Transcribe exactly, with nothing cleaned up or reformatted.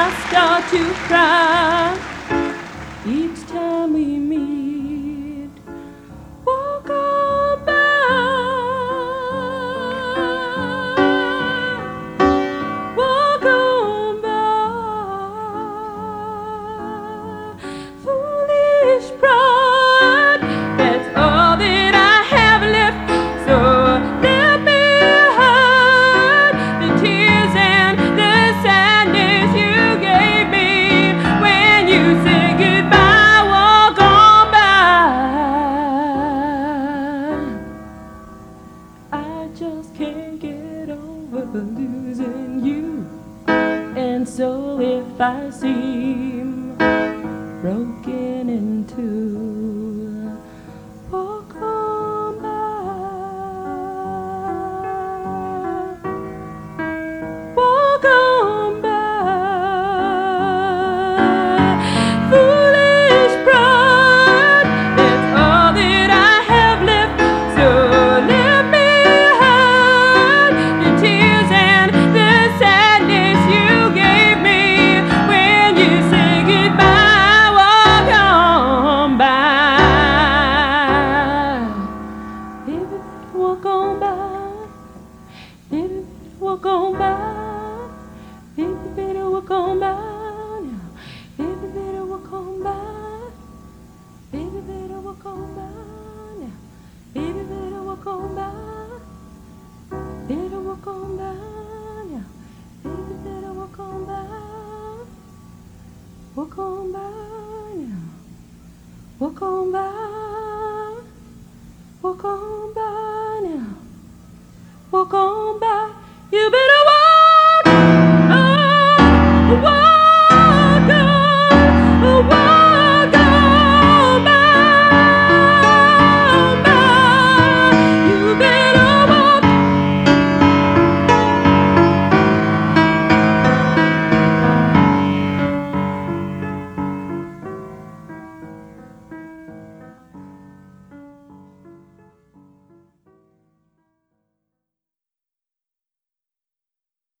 I start to cry each time we meet. Walk on by, walk on by. Foolish pride, that's all that I have left. So let me hide the tears and the sadness you gave me when you said goodbye. Walk on by. I just can't get over losing you, and so if I seem broken in two, walk on by, walk on by. Foolish pride, that's all that I have left. So let me hide the tears and the sadness you gave me when you say goodbye. Walk on by, baby, walk on by, baby, walk on by, baby, better walk on by now, baby, better walk on by, baby, better walk on by now, baby, better walk on by, better walk on by now, baby, better walk on by, walk on by now, walk on by, walk on by now, walk on by. You better